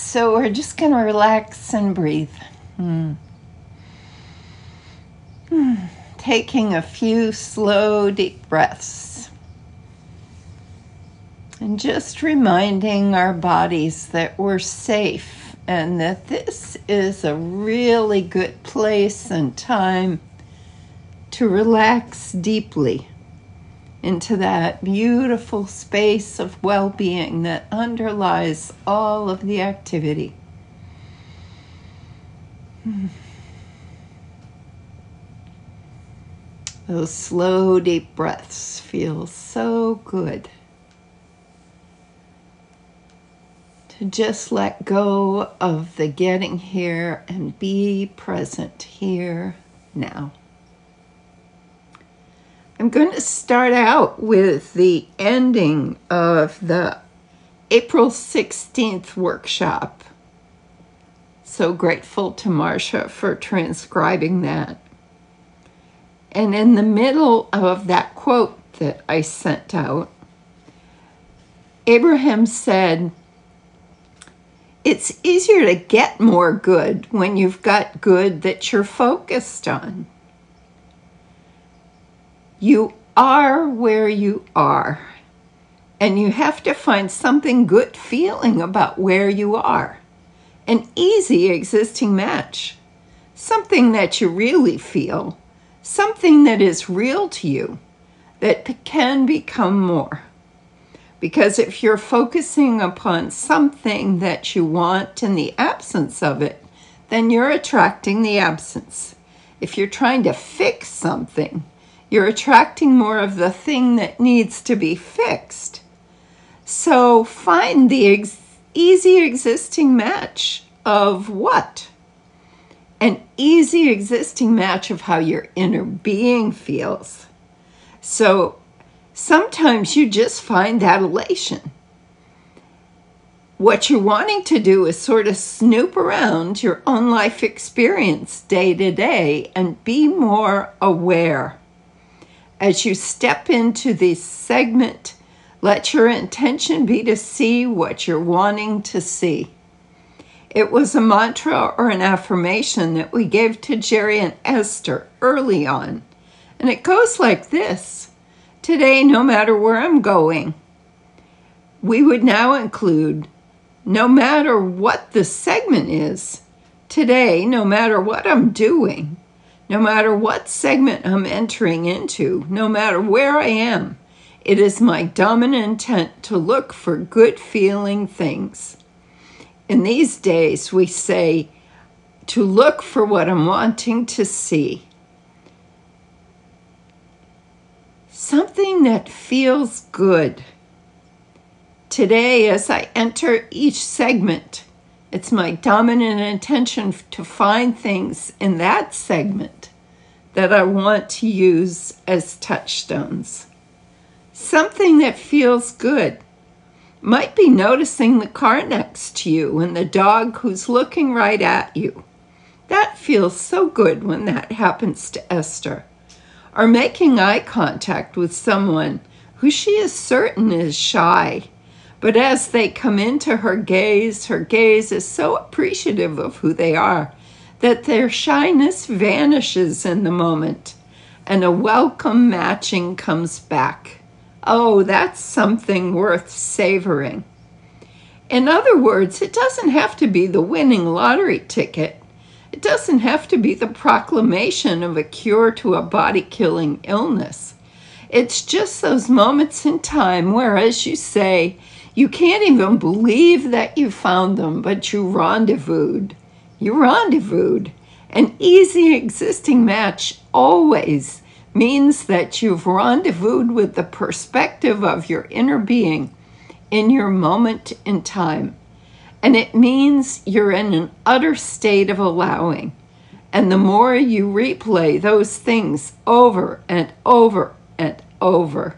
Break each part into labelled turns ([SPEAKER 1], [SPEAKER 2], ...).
[SPEAKER 1] So we're just going to relax and breathe. Taking a few slow, deep breaths. And just reminding our bodies that we're safe and that this is a really good place and time to relax deeply into that beautiful space of well-being that underlies all of the activity. Those slow, deep breaths feel so good. To just let go of the getting here and be present here now. I'm going to start out with the ending of the April 16th workshop. So grateful to Marcia for transcribing that. And in the middle of that quote that I sent out, Abraham said, "It's easier to get more good when you've got good that you're focused on. You are where you are, and you have to find something good feeling about where you are. An easy existing match, something that you really feel, something that is real to you, that can become more. Because if you're focusing upon something that you want in the absence of it, then you're attracting the absence. If you're trying to fix something, you're attracting more of the thing that needs to be fixed. So find the easy existing match of what? An easy existing match of how your inner being feels. So sometimes you just find that elation. What you're wanting to do is sort of snoop around your own life experience day to day and be more aware. As you step into this segment, let your intention be to see what you're wanting to see. It was a mantra or an affirmation that we gave to Jerry and Esther early on. And it goes like this: today, no matter where I'm going, we would now include, no matter what the segment is, today, no matter what I'm doing, no matter what segment I'm entering into, no matter where I am, it is my dominant intent to look for good feeling things. In these days, we say to look for what I'm wanting to see. Something that feels good. Today, as I enter each segment, it's my dominant intention to find things in that segment that I want to use as touchstones. Something that feels good. Might be noticing the car next to you and the dog who's looking right at you. That feels so good when that happens to Esther. Or making eye contact with someone who she is certain is shy. But as they come into her gaze is so appreciative of who they are that their shyness vanishes in the moment and a welcome matching comes back. Oh, that's something worth savoring. In other words, it doesn't have to be the winning lottery ticket. It doesn't have to be the proclamation of a cure to a body-killing illness. It's just those moments in time where, as you say, you can't even believe that you found them, but you rendezvoused. You rendezvoused. An easy existing match always means that you've rendezvoused with the perspective of your inner being in your moment in time. And it means you're in an utter state of allowing. And the more you replay those things over and over and over.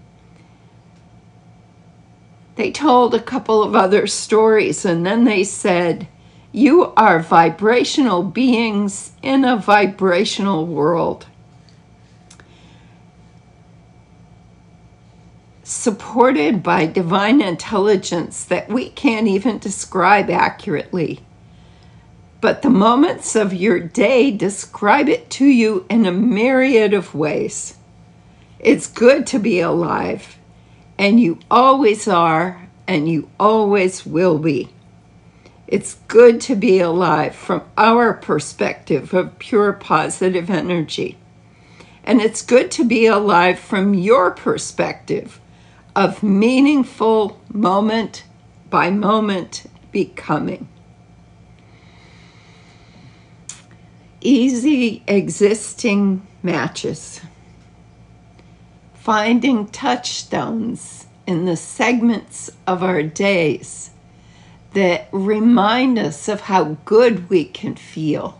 [SPEAKER 1] They told a couple of other stories, and then they said, you are vibrational beings in a vibrational world. supported by divine intelligence that we can't even describe accurately. But the moments of your day describe it to you in a myriad of ways. It's good to be alive, and you always are, and you always will be. It's good to be alive from our perspective of pure positive energy. And it's good to be alive from your perspective of meaningful moment by moment becoming. Easy existing matches. Finding touchstones in the segments of our days that remind us of how good we can feel.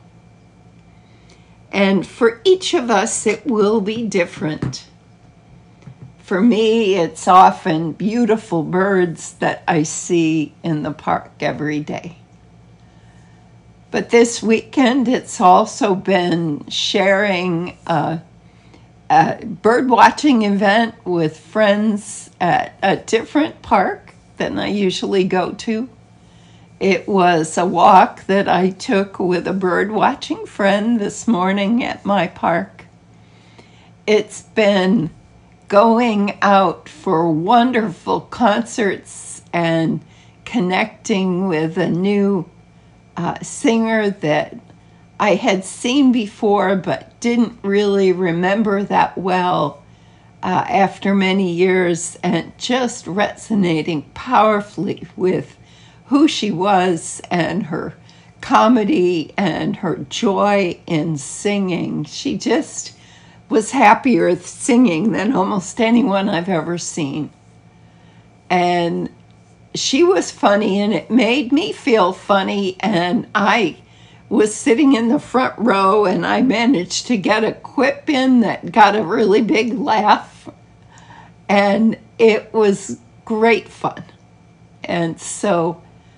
[SPEAKER 1] And for each of us, it will be different. For me, it's often beautiful birds that I see in the park every day. But this weekend, it's also been sharing a bird watching event with friends at a different park than I usually go to. It was a walk that I took with a bird watching friend this morning at my park. It's been going out for wonderful concerts and connecting with a new singer that I had seen before but didn't really remember that well after many years, and just resonating powerfully with who she was and her comedy and her joy in singing. She just was happier singing than almost anyone I've ever seen. And she was funny, and it made me feel funny, and I was sitting in the front row, and I managed to get a quip in that got a really big laugh, and it was great fun. And so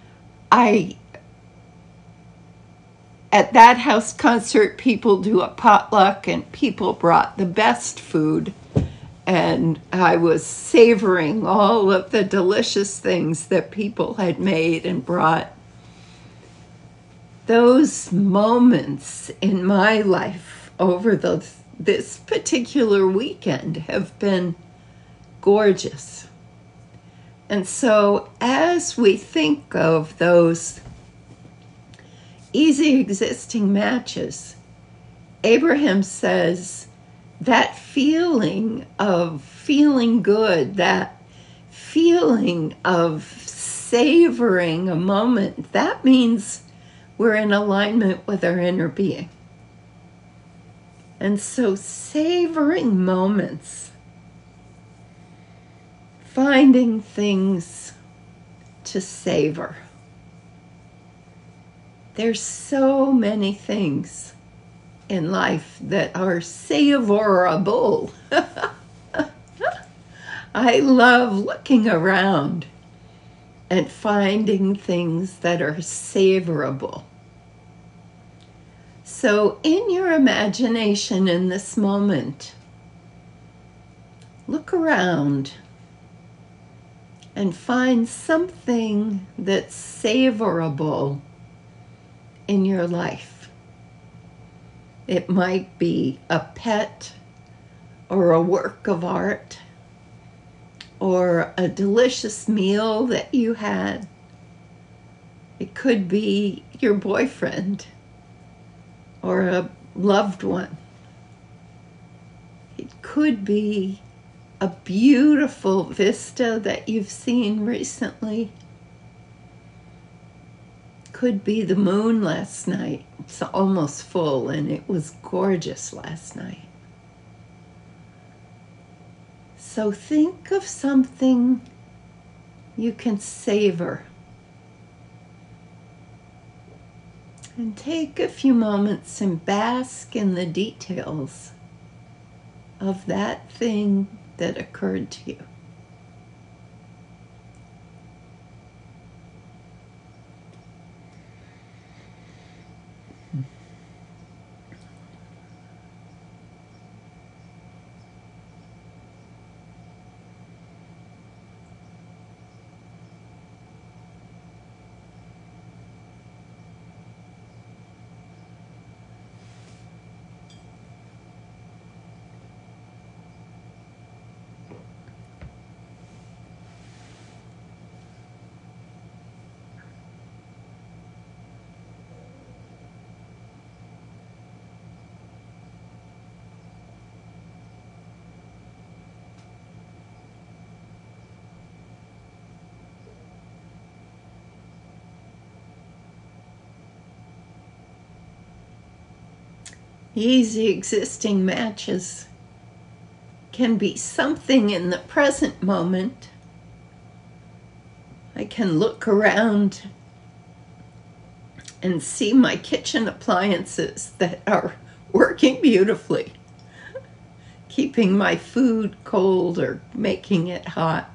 [SPEAKER 1] at that house concert, people do a potluck, and people brought the best food. And I was savoring all of the delicious things that people had made and brought. Those moments in my life over this particular weekend have been gorgeous. And so as we think of those easy existing matches, Abraham says, that feeling of feeling good, that feeling of savoring a moment, that means we're in alignment with our inner being. And so savoring moments, finding things to savor. There's so many things in life that are savorable. I love looking around and finding things that are savorable. So in your imagination in this moment, look around and find something that's savorable in your life. It might be a pet or a work of art or a delicious meal that you had. It could be your boyfriend or a loved one. It could be a beautiful vista that you've seen recently. Could be the moon last night. It's almost full, and it was gorgeous last night. So think of something you can savor. And take a few moments and bask in the details of that thing that occurred to you. Easy existing matches can be something in the present moment. I can look around and see my kitchen appliances that are working beautifully, keeping my food cold or making it hot.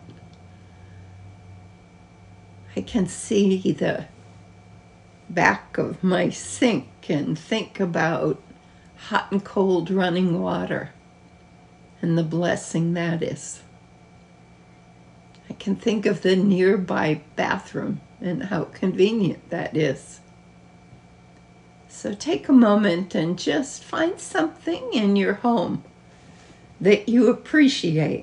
[SPEAKER 1] I can see the back of my sink and think about hot and cold running water and the blessing that is. I can think of the nearby bathroom and how convenient that is. So take a moment and just find something in your home that you appreciate.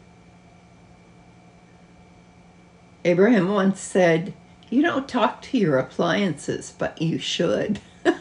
[SPEAKER 1] Abraham once said, "You don't talk to your appliances, but you should."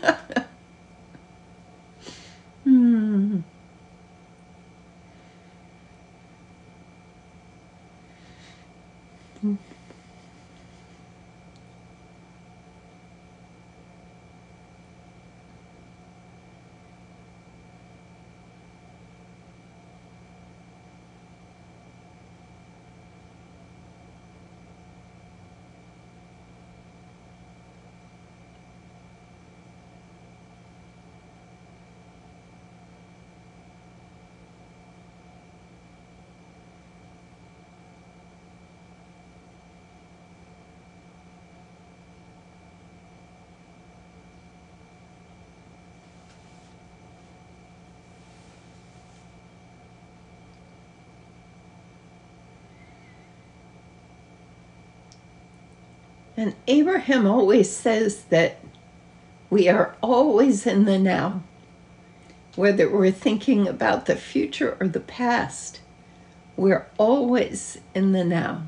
[SPEAKER 1] And Abraham always says that we are always in the now, whether we're thinking about the future or the past. We're always in the now.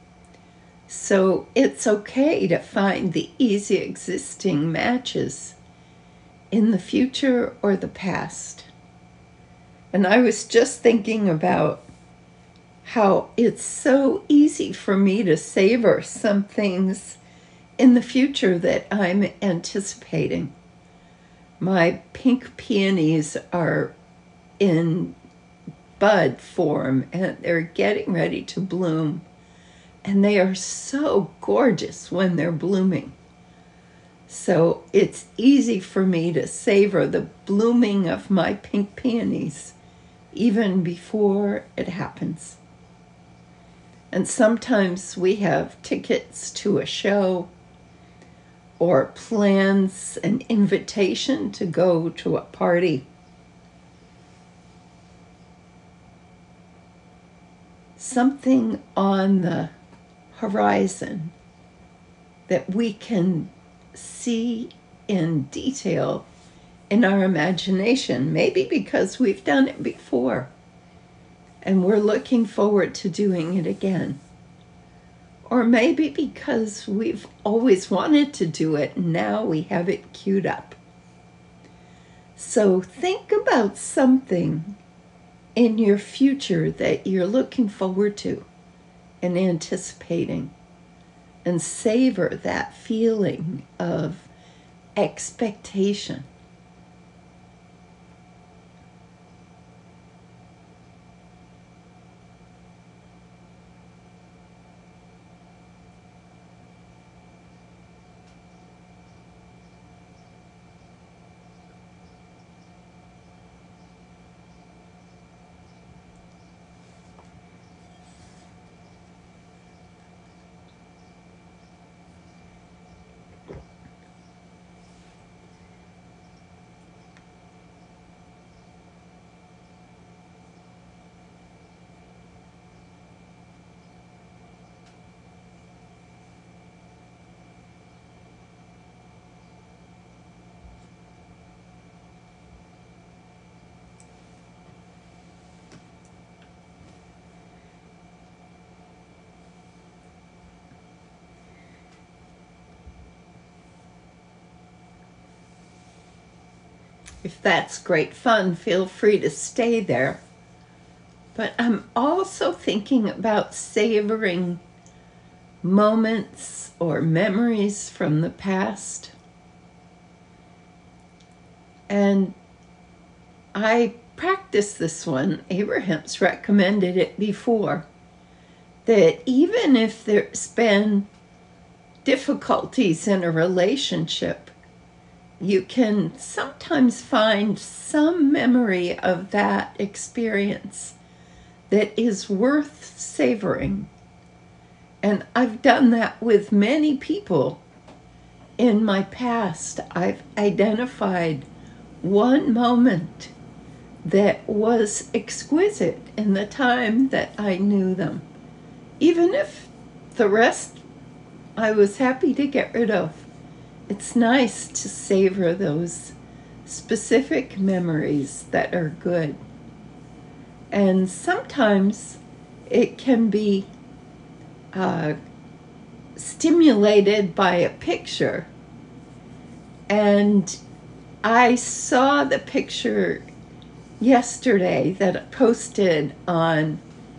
[SPEAKER 1] So it's okay to find the easy existing matches in the future or the past. And I was just thinking about how it's so easy for me to savor some things in the future that I'm anticipating. My pink peonies are in bud form and they're getting ready to bloom. And they are so gorgeous when they're blooming. So it's easy for me to savor the blooming of my pink peonies even before it happens. And sometimes we have tickets to a show or plans an invitation to go to a party. Something on the horizon that we can see in detail in our imagination, maybe because we've done it before and we're looking forward to doing it again. Or maybe because we've always wanted to do it and now we have it queued up. So think about something in your future that you're looking forward to and anticipating, and savor that feeling of expectation. If that's great fun, feel free to stay there. But I'm also thinking about savoring moments or memories from the past. And I practiced this one. Abraham's recommended it before. That even if there's been difficulties in a relationship, you can sometimes find some memory of that experience that is worth savoring. And I've done that with many people in my past. I've identified one moment that was exquisite in the time that I knew them, even if the rest I was happy to get rid of. It's nice to savor those specific memories that are good. And sometimes it can be stimulated by a picture. And I saw the picture yesterday that I posted on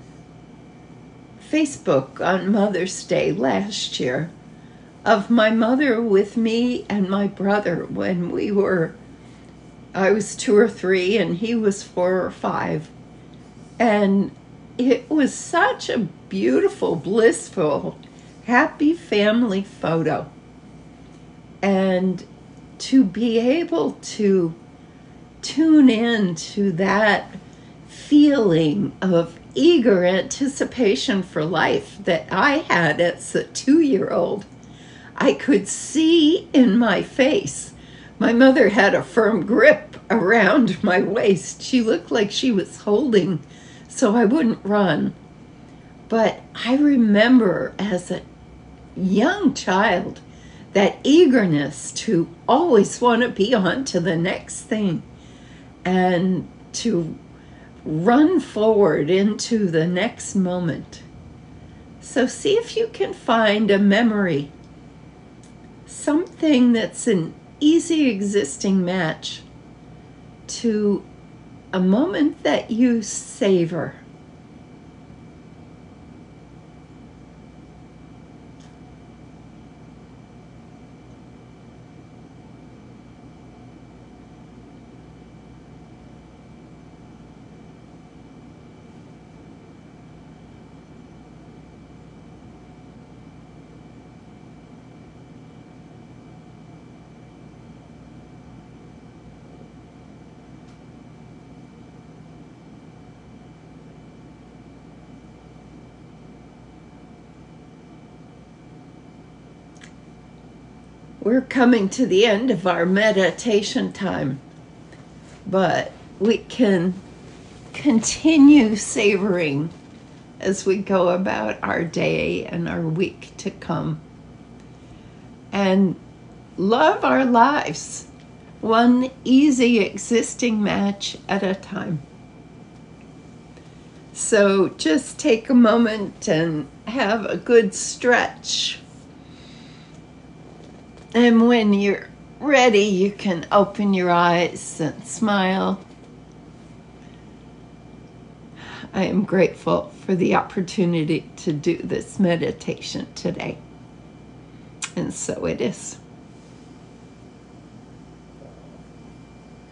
[SPEAKER 1] Facebook on Mother's Day last year of my mother with me and my brother when I was 2 or 3 and he was 4 or 5. And it was such a beautiful, blissful, happy family photo. And to be able to tune in to that feeling of eager anticipation for life that I had as a 2-year-old, I could see in my face. My mother had a firm grip around my waist. She looked like she was holding so I wouldn't run. But I remember as a young child that eagerness to always want to be on to the next thing and to run forward into the next moment. So see if you can find a memory, something that's an easy existing match to a moment that you savor. We're coming to the end of our meditation time, but we can continue savoring as we go about our day and our week to come, and love our lives one easy existing match at a time. So just take a moment and have a good stretch. And when you're ready, you can open your eyes and smile. I am grateful for the opportunity to do this meditation today. And so it is.